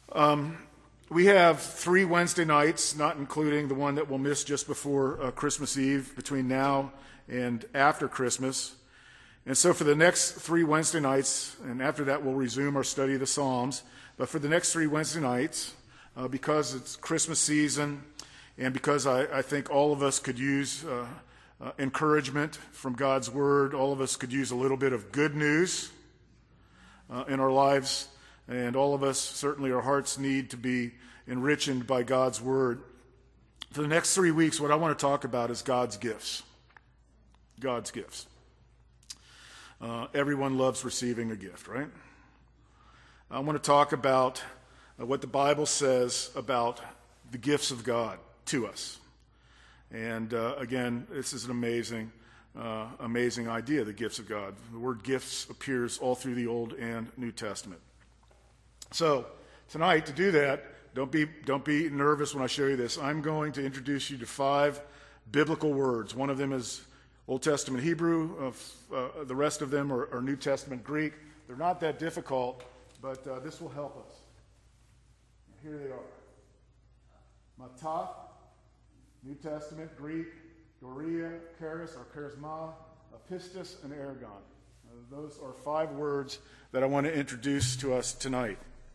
We have 3 Wednesday nights, not including the one that we'll miss just before Christmas Eve, between now and after Christmas. And so for the next 3 Wednesday nights, and after that we'll resume our study of the Psalms, but for the next 3 Wednesday nights, because it's Christmas season, and because I think all of us could use encouragement from God's Word, all of us could use a little bit of good news in our lives, and all of us, certainly our hearts need to be enriched by God's Word. For the next 3 weeks, what I want to talk about is God's gifts. God's gifts. Everyone loves receiving a gift, right? I want to talk about what the Bible says about the gifts of God to us. And again, this is an amazing idea, the gifts of God. The word gifts appears all through the Old and New Testament. So tonight, to do that, don't be nervous when I show you this. I'm going to introduce you to 5 biblical words. One of them is Old Testament Hebrew. The rest of them are New Testament Greek. They're not that difficult, but this will help us. Here they are. Matah, New Testament Greek, Doria, Charis or charisma, pistis, and ergon. Those are 5 words that I want to introduce to us tonight.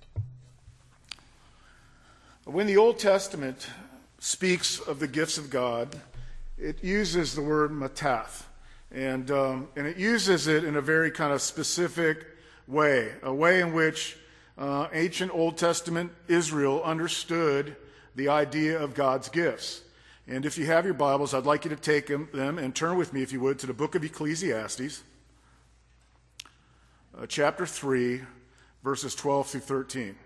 When the Old Testament speaks of the gifts of God, it uses the word matath, and it uses it in a very kind of specific way, a way in which ancient Old Testament Israel understood the idea of God's gifts. And if you have your Bibles, I'd like you to take them and turn with me, if you would, to the book of Ecclesiastes, chapter 3, verses 12 through 13.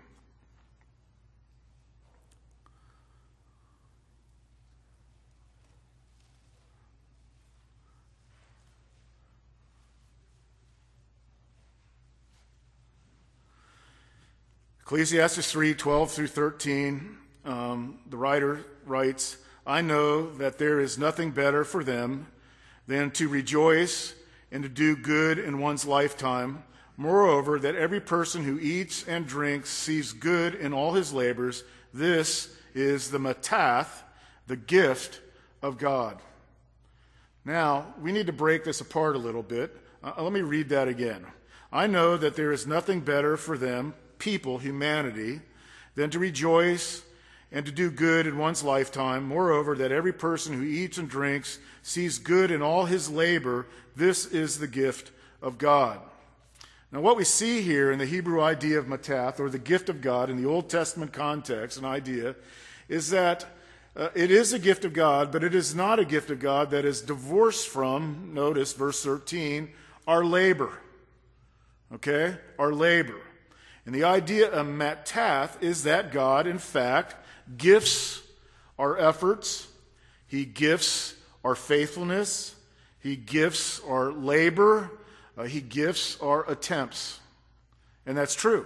Ecclesiastes 3, 12 through 13, the writer writes, I know that there is nothing better for them than to rejoice and to do good in one's lifetime. Moreover, that every person who eats and drinks sees good in all his labors. This is the matath, the gift of God. Now, we need to break this apart a little bit. Let me read that again. I know that there is nothing better for them, people, humanity, than to rejoice and to do good in one's lifetime. Moreover, that every person who eats and drinks sees good in all his labor. This is the gift of God. Now, what we see here in the Hebrew idea of matath, or the gift of God in the Old Testament context, an idea, is that it is a gift of God, but it is not a gift of God that is divorced from, notice verse 13, our labor. Okay? Our labor. And the idea of matath is that God, in fact, gifts our efforts. He gifts our faithfulness. He gifts our labor. He gifts our attempts. And that's true.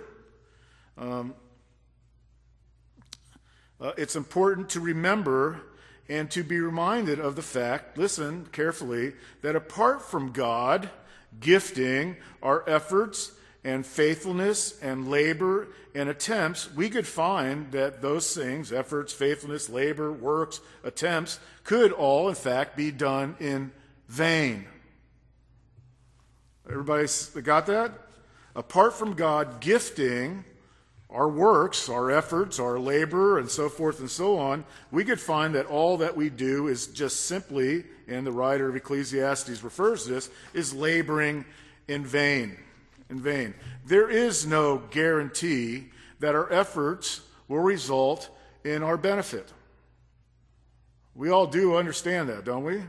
It's important to remember and to be reminded of the fact, listen carefully, that apart from God gifting our efforts and faithfulness and labor and attempts, we could find that those things, efforts, faithfulness, labor, works, attempts, could all, in fact, be done in vain. Everybody got that? Apart from God gifting our works, our efforts, our labor, and so forth and so on, we could find that all that we do is just simply, and the writer of Ecclesiastes refers to this, is laboring in vain. In vain. There is no guarantee that our efforts will result in our benefit. We all do understand that, don't we?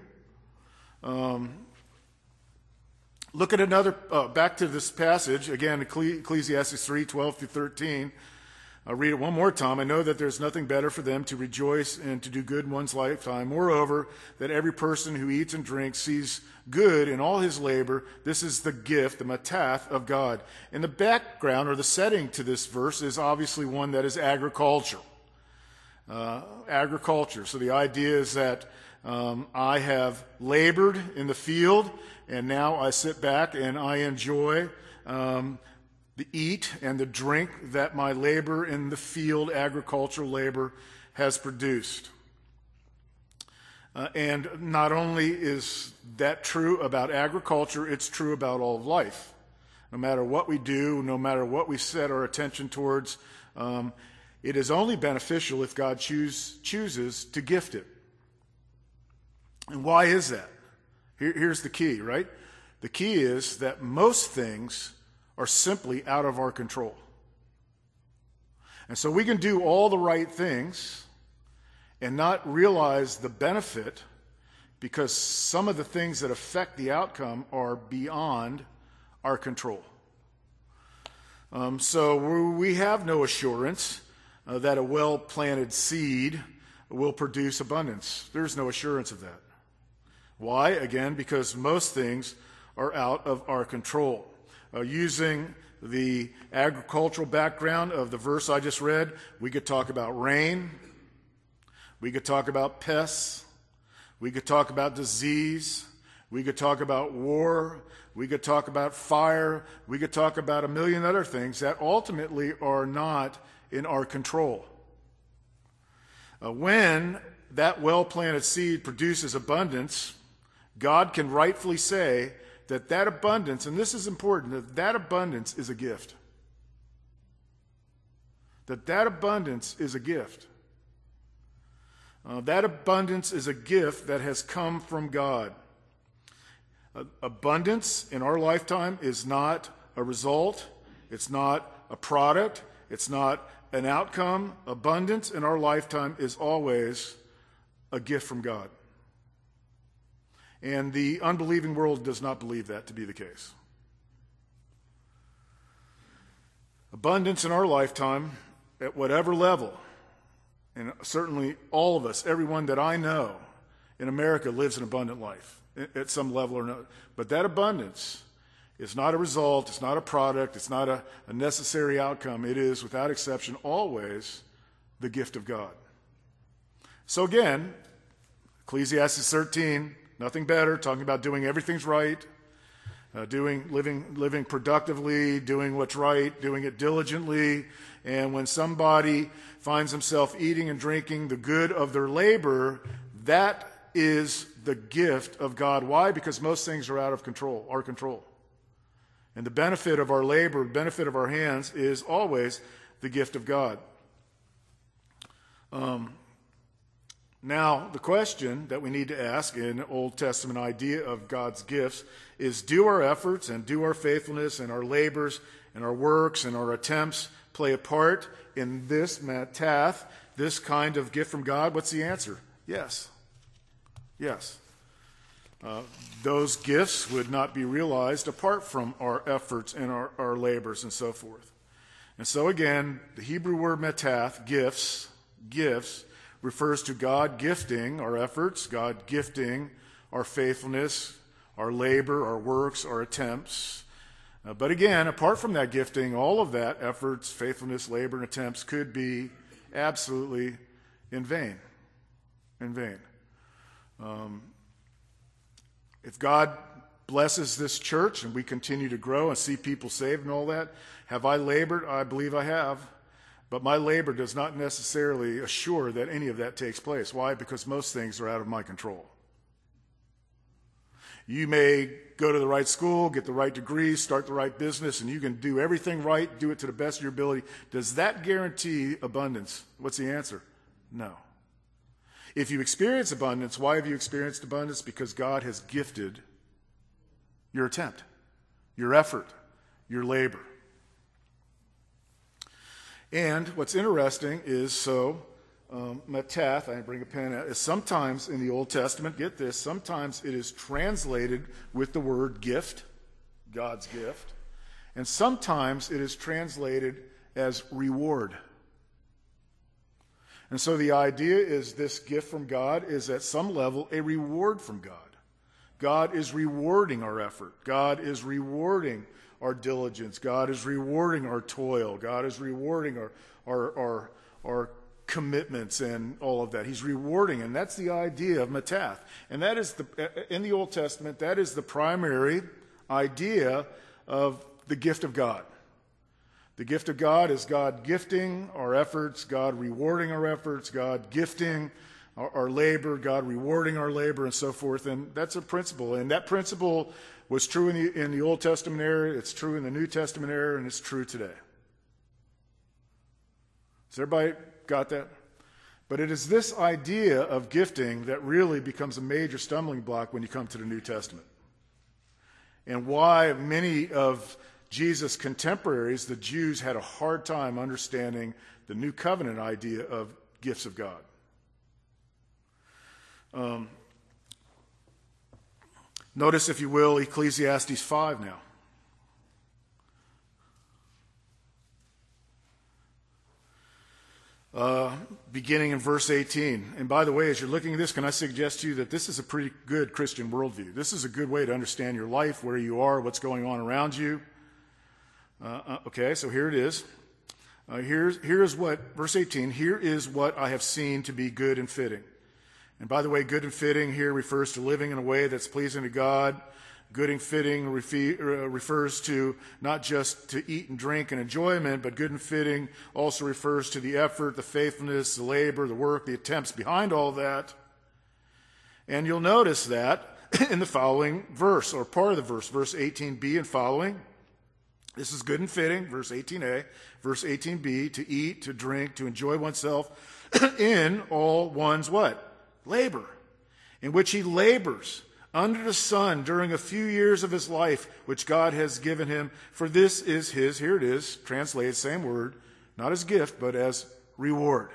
Look at another, back to this passage, again, Ecclesiastes 3, 12 through 13. I'll read it one more time. I know that there's nothing better for them to rejoice and to do good in one's lifetime. Moreover, that every person who eats and drinks sees good in all his labor. This is the gift, the matath of God. And the background or the setting to this verse is obviously one that is agriculture. Agriculture. So the idea is that I have labored in the field, and now I sit back and I enjoy the eat and the drink that my labor in the field, agricultural labor, has produced. And not only is that true about agriculture, it's true about all of life. No matter what we do, no matter what we set our attention towards, it is only beneficial if God chooses to gift it. And why is that? Here's the key, right? The key is that most things are simply out of our control. And so we can do all the right things and not realize the benefit because some of the things that affect the outcome are beyond our control. So we have no assurance that a well-planted seed will produce abundance. There's no assurance of that. Why? Again, because most things are out of our control. Using the agricultural background of the verse I just read, we could talk about rain. We could talk about pests. We could talk about disease. We could talk about war. We could talk about fire. We could talk about a million other things that ultimately are not in our control. When that well-planted seed produces abundance, God can rightfully say that abundance, and this is important, that abundance is a gift. That abundance is a gift. That abundance is a gift that has come from God. Abundance in our lifetime is not a result. It's not a product. It's not an outcome. Abundance in our lifetime is always a gift from God. And the unbelieving world does not believe that to be the case. Abundance in our lifetime, at whatever level, and certainly all of us, everyone that I know in America lives an abundant life at some level or another. But that abundance is not a result, it's not a product, it's not a necessary outcome. It is, without exception, always the gift of God. So again, Ecclesiastes 13, nothing better, talking about doing everything's right, living productively, doing what's right, doing it diligently. And when somebody finds himself eating and drinking the good of their labor, that is the gift of God. Why? Because most things are out of control, our control. And the benefit of our labor, the benefit of our hands is always the gift of God. Now, the question that we need to ask in the Old Testament idea of God's gifts is, do our efforts and do our faithfulness and our labors and our works and our attempts play a part in this matath, this kind of gift from God? What's the answer? Yes. Yes. Those gifts would not be realized apart from our efforts and our labors and so forth. And so again, the Hebrew word matath, gifts, refers to God gifting our efforts, God gifting our faithfulness, our labor, our works, our attempts. But again, apart from that gifting, all of that, efforts, faithfulness, labor, and attempts, could be absolutely in vain. In vain. If God blesses this church and we continue to grow and see people saved and all that, have I labored? I believe I have. But my labor does not necessarily assure that any of that takes place. Why? Because most things are out of my control. You may go to the right school, get the right degree, start the right business, and you can do everything right, do it to the best of your ability. Does that guarantee abundance? What's the answer? No. If you experience abundance, why have you experienced abundance? Because God has gifted your attempt, your effort, your labor. And what's interesting is, matath, I bring a pen out, is sometimes in the Old Testament, get this, sometimes it is translated with the word gift, God's gift, and sometimes it is translated as reward. And so the idea is this gift from God is at some level a reward from God. God is rewarding our effort. God is rewarding our diligence. God is rewarding our toil. God is rewarding our commitments and all of that. He's rewarding, and that's the idea of matath. And that is in the Old Testament, that is the primary idea of the gift of God. The gift of God is God gifting our efforts, God rewarding our efforts, God gifting our labor, God rewarding our labor, and so forth. And that's a principle. And that principle was true in the Old Testament era, it's true in the New Testament era, and it's true today. Has everybody got that? But it is this idea of gifting that really becomes a major stumbling block when you come to the New Testament. And why many of Jesus' contemporaries, the Jews, had a hard time understanding the New Covenant idea of gifts of God. Notice, if you will, Ecclesiastes 5 now. Beginning in verse 18. And by the way, as you're looking at this, can I suggest to you that this is a pretty good Christian worldview? This is a good way to understand your life, where you are, what's going on around you. Okay, so here it is. Here's what, verse 18, here is what I have seen to be good and fitting. And by the way, good and fitting here refers to living in a way that's pleasing to God. Good and fitting refers to not just to eat and drink and enjoyment, but good and fitting also refers to the effort, the faithfulness, the labor, the work, the attempts behind all that. And you'll notice that in the following verse, or part of the verse, verse 18b and following. This is good and fitting, verse 18a. Verse 18b, to eat, to drink, to enjoy oneself in all one's what? Labor, in which he labors under the sun during a few years of his life, which God has given him. For this is his, here it is, translated, same word, not as gift, but as reward.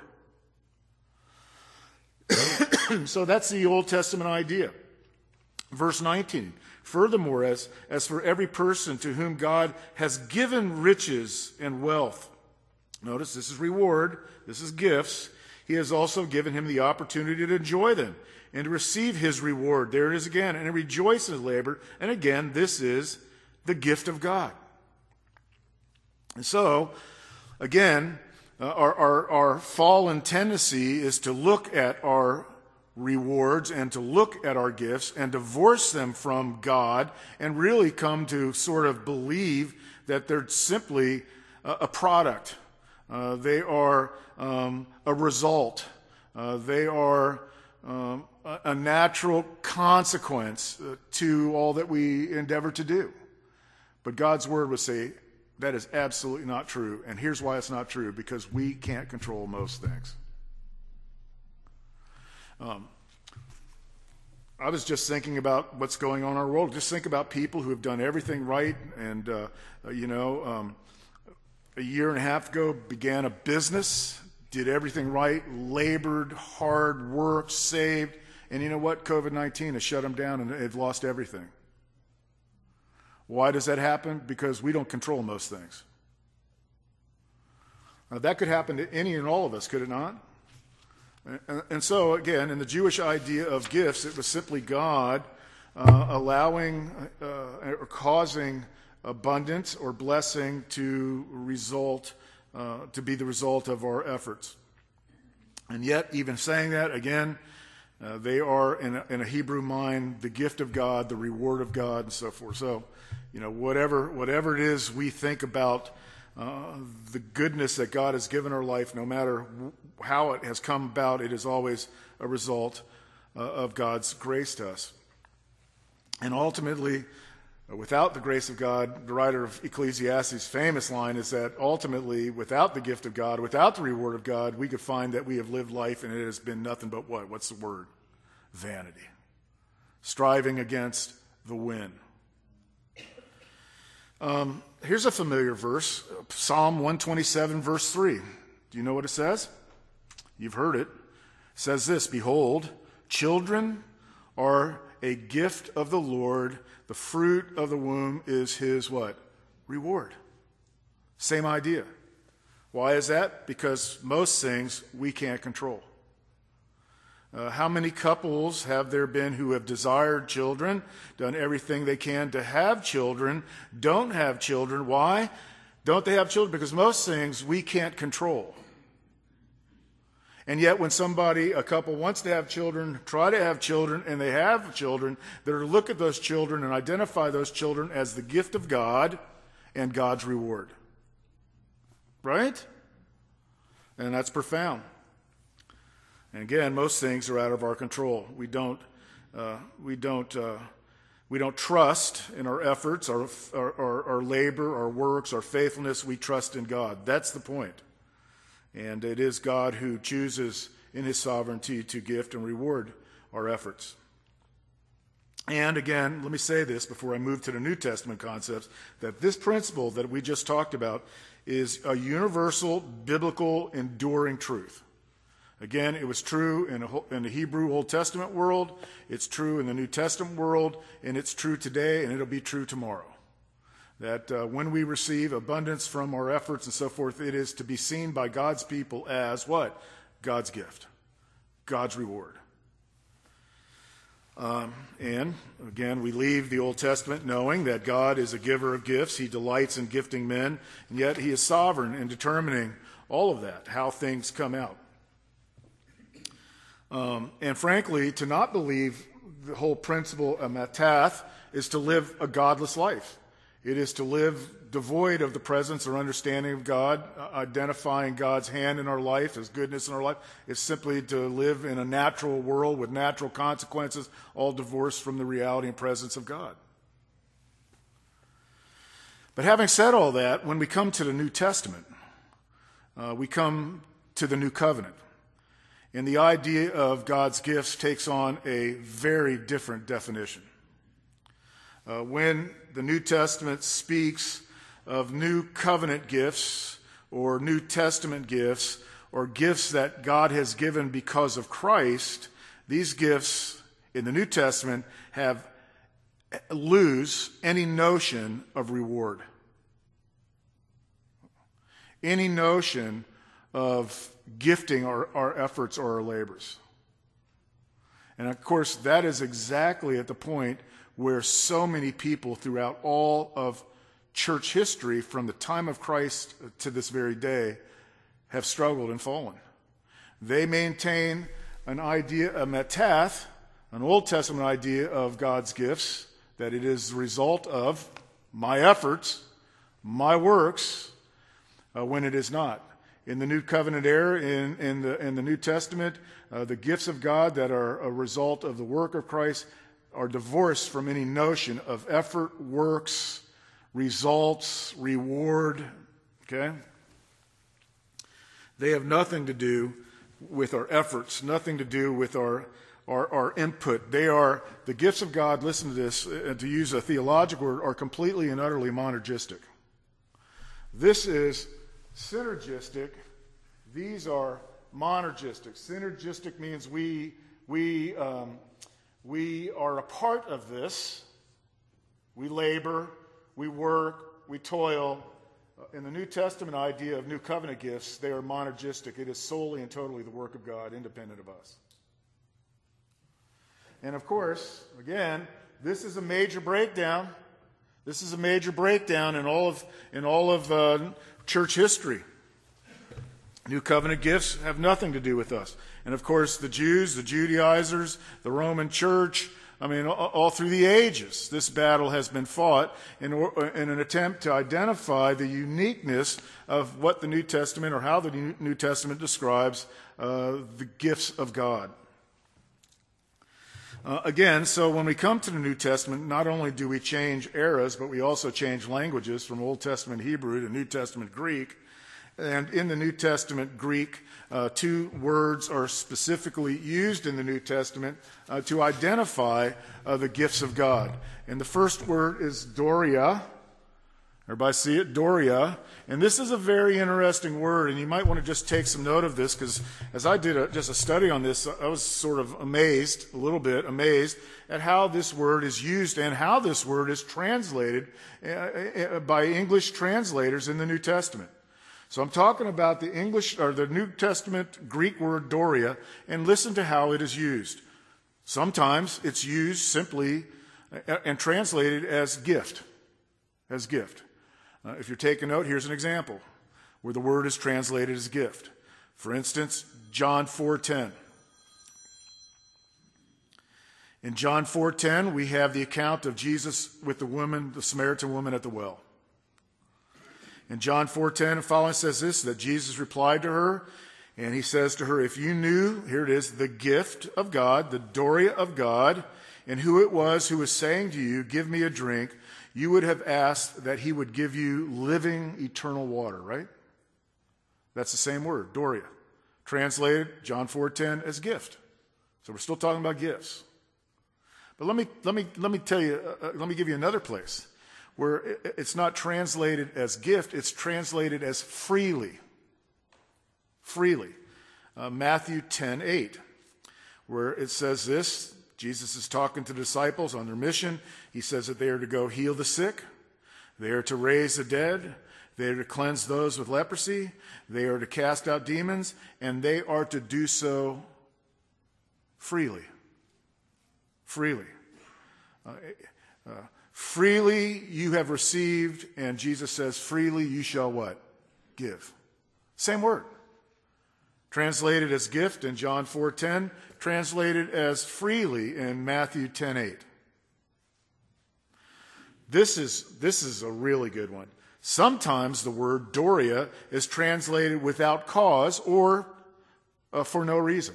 So that's the Old Testament idea. Verse 19, furthermore, as for every person to whom God has given riches and wealth, notice this is reward, this is gifts, he has also given him the opportunity to enjoy them and to receive his reward. There it is again, and to rejoice in his labor. And again, this is the gift of God. And so, again, our fallen tendency is to look at our rewards and to look at our gifts and divorce them from God and really come to sort of believe that they're simply a product. They are a result. They are a natural consequence to all that we endeavor to do. But God's word would say that is absolutely not true. And here's why it's not true: because we can't control most things. I was just thinking about what's going on in our world. Just think about people who have done everything right and, a year and a half ago began a business, did everything right, labored hard, worked, saved, and you know what? COVID-19 has shut them down and they've lost everything. Why does that happen? Because we don't control most things. Now, that could happen to any and all of us, could it not? And so, again, in the Jewish idea of gifts, it was simply God allowing or causing abundance or blessing to be the result of our efforts. And yet, even saying that, again, they are, in a Hebrew mind, the gift of God, the reward of God, and so forth. So, whatever it is we think about the goodness that God has given our life, no matter how it has come about, it is always a result of God's grace to us. And ultimately, without the grace of God, the writer of Ecclesiastes' famous line is that ultimately, without the gift of God, without the reward of God, we could find that we have lived life and it has been nothing but what? What's the word? Vanity. Striving against the wind. Here's a familiar verse, Psalm 127, verse 3. Do you know what it says? You've heard it. It says this: Behold, children are a gift of the Lord. The fruit of the womb is his what? Reward. Same idea. Why is that? Because most things we can't control. How many couples have there been who have desired children, done everything they can to have children, don't have children? Why don't they have children? Because most things we can't control. And yet when a couple wants to have children, try to have children, and they have children, they're to look at those children and identify those children as the gift of God and God's reward. right? And that's profound. And again, most things are out of our control. We don't trust in our efforts, our labor, our works, our faithfulness. We trust in God. That's the point. And it is God who chooses in his sovereignty to gift and reward our efforts. And again, let me say this before I move to the New Testament concepts, that this principle that we just talked about is a universal, biblical, enduring truth. Again, it was true in the Hebrew Old Testament world, it's true in the New Testament world, and it's true today, and it'll be true tomorrow. That when we receive abundance from our efforts and so forth, it is to be seen by God's people as what? God's gift, God's reward. And again, we leave the Old Testament knowing that God is a giver of gifts. He delights in gifting men, and yet he is sovereign in determining all of that, how things come out. And frankly, to not believe the whole principle of matath is to live a godless life. It is to live devoid of the presence or understanding of God, identifying God's hand in our life, his goodness in our life. It's simply to live in a natural world with natural consequences, all divorced from the reality and presence of God. But having said all that, when we come to the New Testament, we come to the New Covenant. And the idea of God's gifts takes on a very different definition. When the New Testament speaks of new covenant gifts or New Testament gifts or gifts that God has given because of Christ, these gifts in the New Testament lose any notion of reward. Any notion of gifting our efforts or our labors. And of course, that is exactly at the point where so many people throughout all of church history, from the time of Christ to this very day, have struggled and fallen. They maintain an idea, a matath, an Old Testament idea of God's gifts, that it is the result of my efforts, my works, when it is not. In the New Covenant era, in the New Testament, the gifts of God that are a result of the work of Christ are divorced from any notion of effort, works, results, reward. Okay? They have nothing to do with our efforts, nothing to do with our input. They are, the gifts of God, listen to this, to use a theological word, are completely and utterly monergistic. This is synergistic. These are monergistic. Synergistic means we are a part of this. We labor, we work, we toil. In the New Testament idea of New Covenant gifts, they are monergistic. It is solely and totally the work of God, independent of us. And of course, again, this is a major breakdown. This is a major breakdown in all of church history. New Covenant gifts have nothing to do with us. And of course, the Jews, the Judaizers, the Roman Church, all through the ages, this battle has been fought in an attempt to identify the uniqueness of what the New Testament, or how the New Testament describes the gifts of God. Again, so when we come to the New Testament, not only do we change eras, but we also change languages from Old Testament Hebrew to New Testament Greek. And in the New Testament Greek, two words are specifically used in the New Testament to identify the gifts of God. And the first word is Doria. Everybody see it? Doria. And this is a very interesting word, and you might want to just take some note of this, because as I did just a study on this, I was sort of amazed, a little bit amazed, at how this word is used and how this word is translated by English translators in the New Testament. So I'm talking about the English or the New Testament Greek word Doria, and listen to how it is used. Sometimes it's used simply and translated as gift. As gift. If you're taking note, here's an example where the word is translated as gift. For instance, John 4:10. In John 4:10, we have the account of Jesus with the Samaritan woman at the well. And John 4:10 and following says this, that Jesus replied to her, and he says to her, if you knew, here it is, the gift of God, the Doria of God, and who it was who was saying to you, give me a drink, you would have asked that he would give you living eternal water, right? That's the same word, Doria. Translated, John 4:10, as gift. So we're still talking about gifts. But let me tell you, let me give you another place where it's not translated as gift, it's translated as freely. Freely. Matthew 10:8, where it says this, Jesus is talking to the disciples on their mission. He says that they are to go heal the sick, they are to raise the dead, they are to cleanse those with leprosy, they are to cast out demons, and they are to do so freely. Freely. Freely you have received, and Jesus says, freely you shall what? Give. Same word. Translated as gift in John 4:10, translated as freely in Matthew 10:8. This is a really good one. Sometimes the word Doria is translated without cause or for no reason.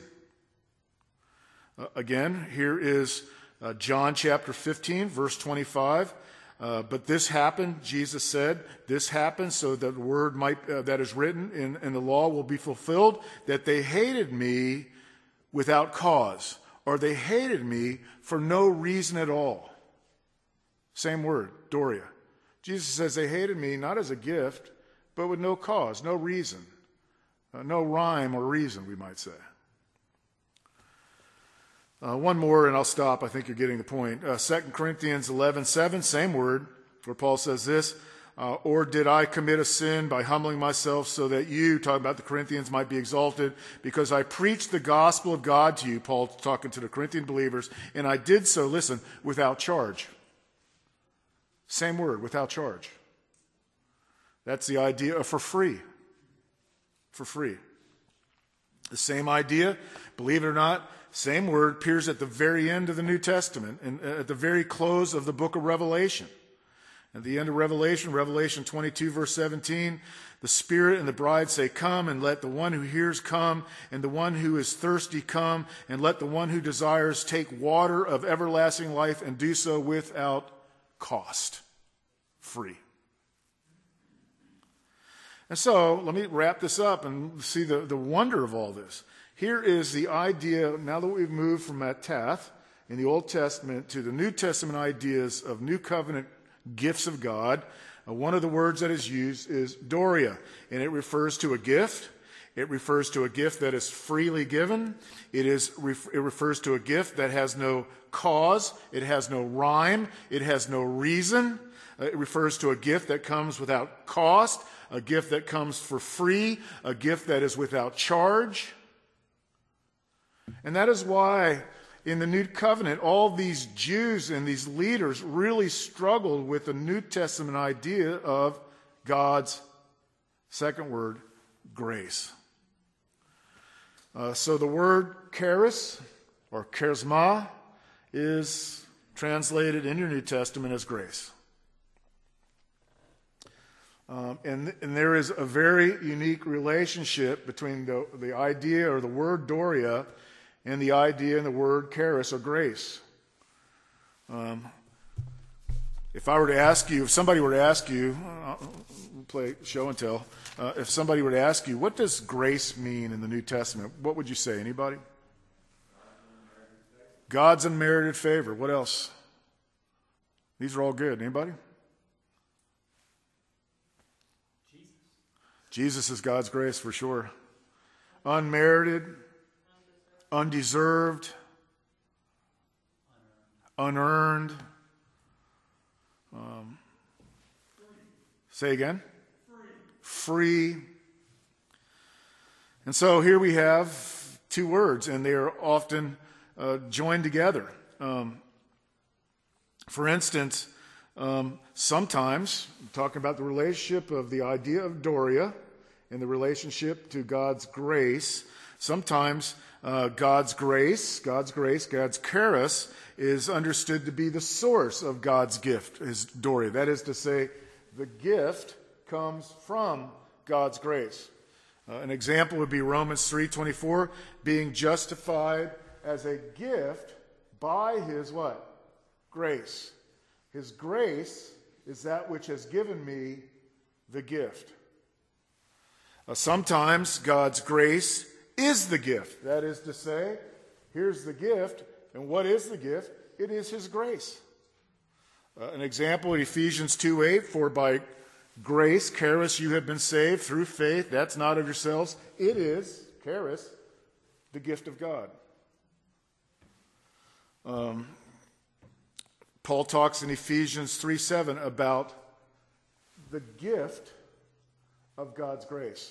Again, here is John chapter 15, verse 25. But this happened, Jesus said, this happened so that the word that is written in the law will be fulfilled, that they hated me without cause, or they hated me for no reason at all. Same word, Doria. Jesus says they hated me not as a gift, but with no cause, no reason, no rhyme or reason, we might say. One more and I'll stop. I think you're getting the point. 2 Corinthians 11:7, same word, where Paul says this, or did I commit a sin by humbling myself so that you, talking about the Corinthians, might be exalted because I preached the gospel of God to you, Paul talking to the Corinthian believers, and I did so, listen, without charge. Same word, without charge. That's the idea of for free. For free. The same idea, believe it or not, same word appears at the very end of the New Testament and at the very close of the book of Revelation. At the end of Revelation, Revelation 22, verse 17, the Spirit and the bride say, come, and let the one who hears come, and the one who is thirsty come, and let the one who desires take water of everlasting life and do so without cost. Free. And so, let me wrap this up and see the wonder of all this. Here is the idea, now that we've moved from Mattath in the Old Testament to the New Testament ideas of New Covenant gifts of God. One of the words that is used is Doria, and it refers to a gift. It refers to a gift that is freely given. It refers to a gift that has no cause. It has no rhyme. It has no reason. It refers to a gift that comes without cost, a gift that comes for free, a gift that is without charge. And that is why in the New Covenant, all these Jews and these leaders really struggled with the New Testament idea of God's, second word, grace. So the word charis, or charisma, is translated in your New Testament as grace. And there is a very unique relationship between the idea or the word Doria and the idea and the word charis or grace. If somebody were to ask you, play show and tell, if somebody were to ask you, what does grace mean in the New Testament? What would you say? Anybody? God's unmerited favor. What else? These are all good. Anybody? Jesus is God's grace for sure. Unmerited, undeserved, unearned. Say again? Free. And so here we have two words, and they are often joined together. For instance, sometimes, talking about the relationship of the idea of Doria and the relationship to God's grace, sometimes God's charis, is understood to be the source of God's gift, his Doria. That is to say, the gift comes from God's grace. An example would be Romans 3:24, being justified as a gift by his what? Grace. His grace is that which has given me the gift. Sometimes God's grace is the gift. That is to say, here's the gift, and what is the gift? It is his grace. An example in Ephesians 2:8, for by grace, charis, you have been saved through faith. That's not of yourselves. It is, charis, the gift of God. Paul talks in Ephesians 3:7 about the gift of God's grace.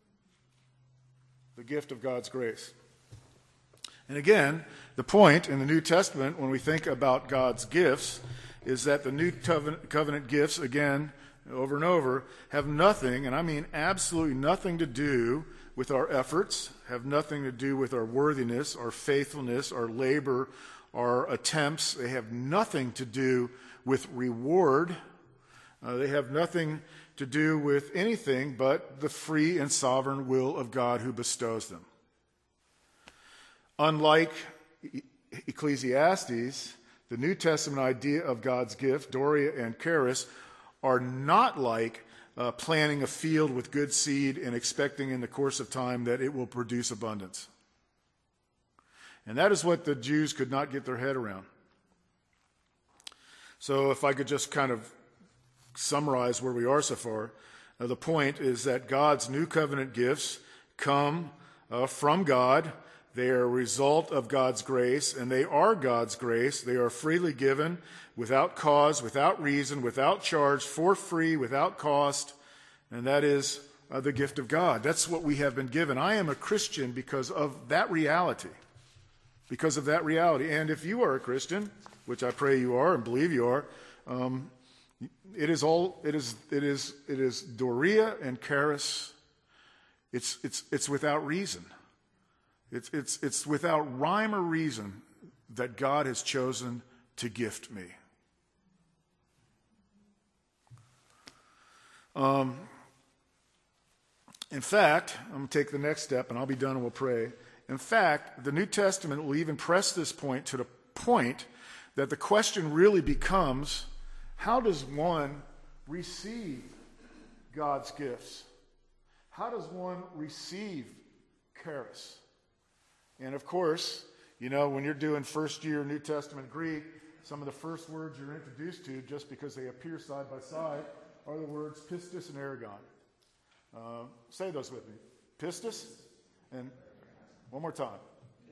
The gift of God's grace. And again, the point in the New Testament when we think about God's gifts is that the New Covenant gifts, again, over and over, have nothing, and I mean absolutely nothing to do with our efforts, have nothing to do with our worthiness, our faithfulness, our labor, our attempts. They have nothing to do with reward. They have nothing to do with anything but the free and sovereign will of God who bestows them. Unlike Ecclesiastes, the New Testament idea of God's gift, Doria and Charis, are not like planting a field with good seed and expecting in the course of time that it will produce abundance. And that is what the Jews could not get their head around. So if I could just kind of summarize where we are so far, the point is that God's new covenant gifts come from God. They are a result of God's grace, and they are God's grace. They are freely given, without cause, without reason, without charge, for free, without cost, and that is the gift of God. That's what we have been given. I am a Christian because of that reality. Because of that reality. And if you are a Christian, which I pray you are and believe you are, it is Doria and Charis. It's without reason. It's without rhyme or reason that God has chosen to gift me. In fact, I'm going to take the next step and I'll be done and we'll pray. In fact, the New Testament will even press this point to the point that the question really becomes, how does one receive God's gifts? How does one receive charis? And of course, when you're doing first year New Testament Greek, some of the first words you're introduced to, just because they appear side by side, are the words pistis and ergon. Say those with me. Pistis and one more time.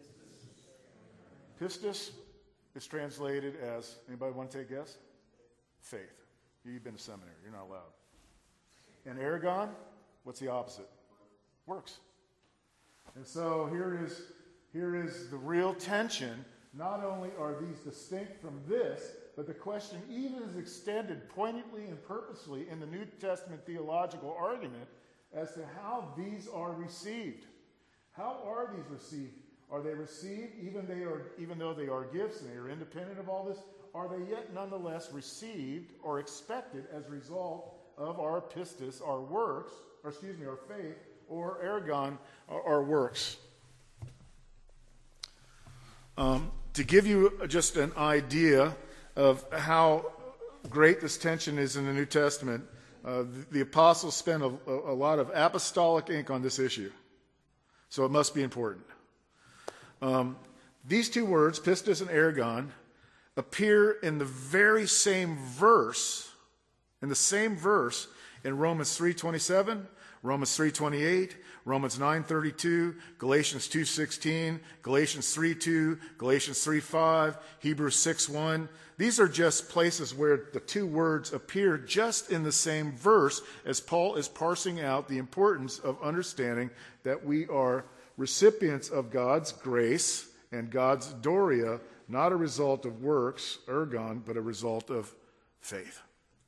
Pistis is translated as, anybody want to take a guess? Faith. You've been to seminary. You're not allowed. And ergon, what's the opposite? Works. And so here is the real tension. Not only are these distinct from this, but the question even is extended poignantly and purposely in the New Testament theological argument as to how these are received. How are these received? Are they received even though they are gifts and they are independent of all this? Are they yet nonetheless received or expected as a result of our pistis, our works, our faith, or ergon, our works? To give you just an idea of how great this tension is in the New Testament, the apostles spent a lot of apostolic ink on this issue. So it must be important. These two words, pistis and ergon, appear in the very same verse, in Romans 3:27, Romans 3:28, Romans 9:32, Galatians 2:16, Galatians 3:2, Galatians 3:5, Hebrews 6:1. These are just places where the two words appear just in the same verse as Paul is parsing out the importance of understanding that we are recipients of God's grace and God's Doria, not a result of works, ergon, but a result of faith.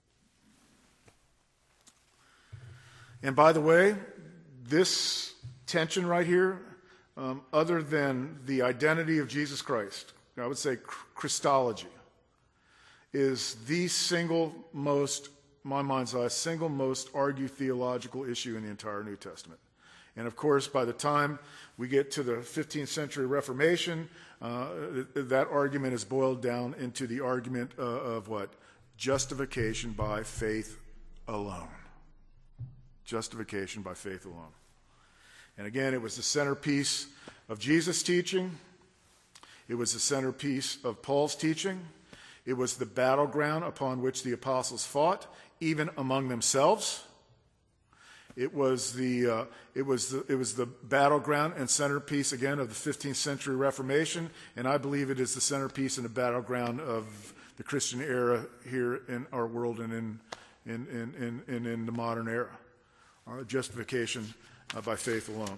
And by the way, this tension right here, other than the identity of Jesus Christ, I would say Christology, is the single most my mind's eye, single most argued theological issue in the entire New Testament. And of course, by the time we get to the 15th century Reformation, that argument is boiled down into the argument of what? Justification by faith alone. Justification by faith alone. And again, it was the centerpiece of Jesus' teaching. It was the centerpiece of Paul's teaching. It was the battleground upon which the apostles fought, even among themselves. It was the battleground and centerpiece, again, of the 15th century Reformation, and I believe it is the centerpiece and the battleground of the Christian era here in our world and in the modern era. Justification by faith alone.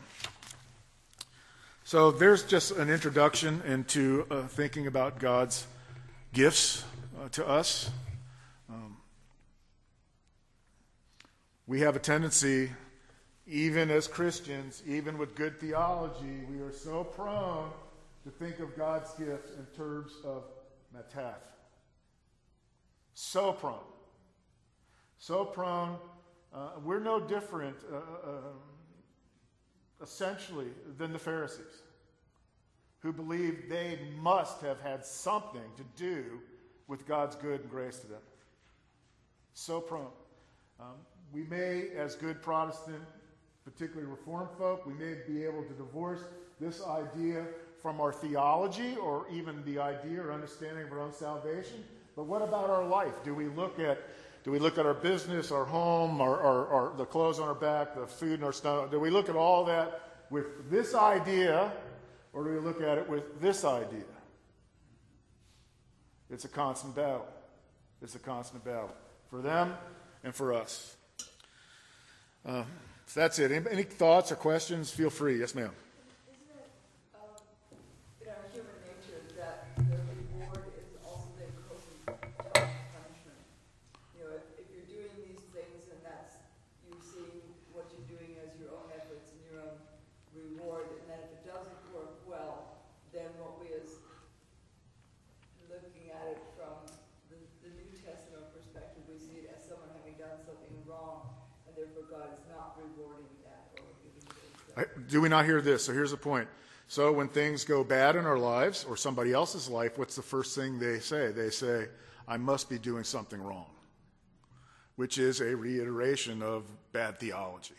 So there's just an introduction into thinking about God's gifts to us. We have a tendency, even as Christians, even with good theology, we are so prone to think of God's gifts in terms of mataf. So prone. So prone. We're no different, essentially, than the Pharisees, who believed they must have had something to do with God's good and grace to them. So prone. We may, as good Protestant, particularly Reformed folk, we may be able to divorce this idea from our theology or even the idea or understanding of our own salvation. But what about our life? Do we look at our business, our home, our the clothes on our back, the food in our stomach? Do we look at all that with this idea, or do we look at it with this idea? It's a constant battle. It's a constant battle for them and for us. So that's it. Any thoughts or questions? Feel free. Yes, ma'am. Isn't it in our human nature that the reward is also then closely tied to punishment? You know, if you're doing these things and that's you seeing what you're doing as your own efforts and your own reward, and then if it doesn't work well, then what we as looking at it from the New Testament perspective, we see it as someone having done something wrong. Therefore, God is not rewarding that or giving things. Do we not hear this? So here's the point. So when things go bad in our lives or somebody else's life, what's the first thing they say? They say, I must be doing something wrong, which is a reiteration of bad theology.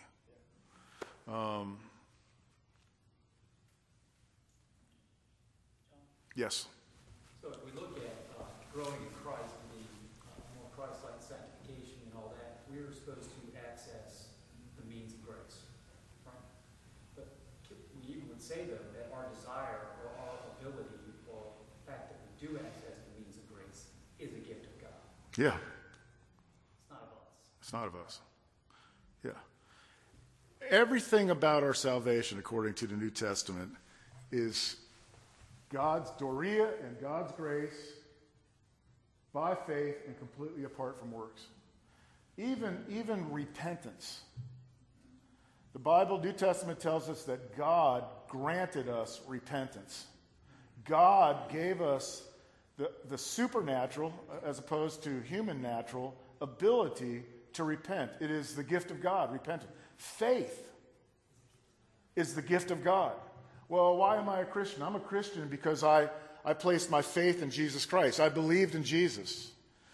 Yes? So if we look at growing in Christ and being more Christ-like sanctification and all that, we're supposed to access the means of grace, right? But we even would say, though, that our desire or our ability or the fact that we do access the means of grace is a gift of God. Yeah. It's not of us. It's not of us. Yeah. Everything about our salvation, according to the New Testament, is God's doria and God's grace by faith and completely apart from works. Even repentance. The Bible, New Testament, tells us that God granted us repentance. God gave us the supernatural, as opposed to human natural, ability to repent. It is the gift of God, repentance. Faith is the gift of God. Well, why am I a Christian? I'm a Christian because I placed my faith in Jesus Christ. I believed in Jesus.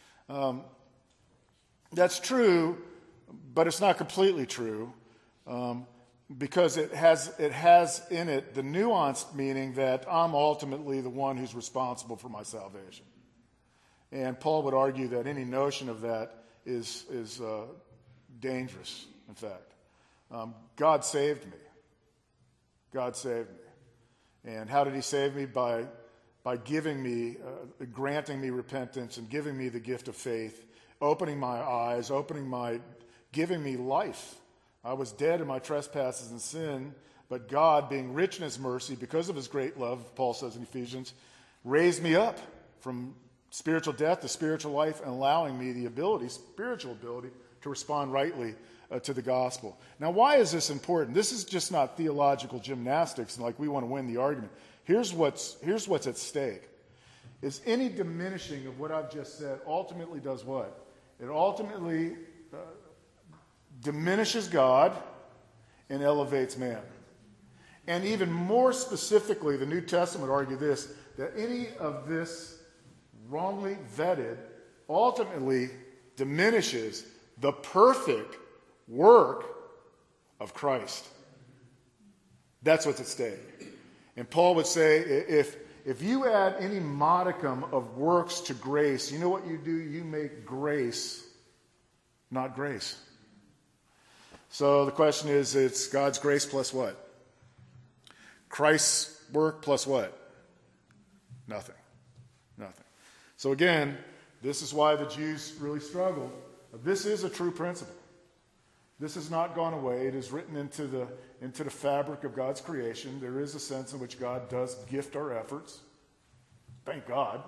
That's true, but it's not completely true, because it has in it the nuanced meaning that I'm ultimately the one who's responsible for my salvation. And Paul would argue that any notion of that is dangerous, in fact. God saved me. God saved me. And how did he save me? By giving me, granting me repentance and giving me the gift of faith, opening my eyes, giving me life. I was dead in my trespasses and sin, but God, being rich in his mercy, because of his great love, Paul says in Ephesians, raised me up from spiritual death to spiritual life and allowing me the spiritual ability, to respond rightly to the gospel. Now, why is this important? This is just not theological gymnastics, like we want to win the argument. Here's what's at stake. Is any diminishing of what I've just said ultimately does what? It ultimately diminishes God and elevates man. And even more specifically, the New Testament would argue this, that any of this wrongly vetted ultimately diminishes the perfect work of Christ. That's what's at stake. And Paul would say, if you add any modicum of works to grace, you know what you do? You make grace not grace. So the question is, it's God's grace plus what? Christ's work plus what? Nothing. Nothing. So again, this is why the Jews really struggled. This is a true principle. This has not gone away. It is written into the fabric of God's creation. There is a sense in which God does gift our efforts. Thank God.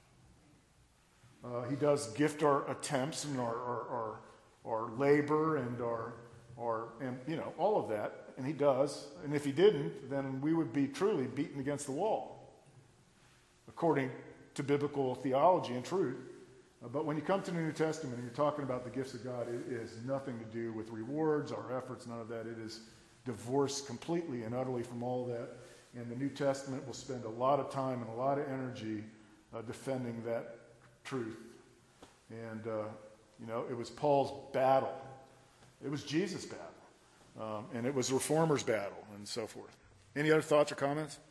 He does gift our attempts and our labor and all of that. And he does. And if he didn't, then we would be truly beaten against the wall, according to biblical theology and truth. But when you come to the New Testament and you're talking about the gifts of God, it is nothing to do with rewards, our efforts, none of that. It is divorced completely and utterly from all that. And the New Testament will spend a lot of time and a lot of energy defending that truth. And, it was Paul's battle. It was Jesus' battle. And it was the Reformers' battle and so forth. Any other thoughts or comments?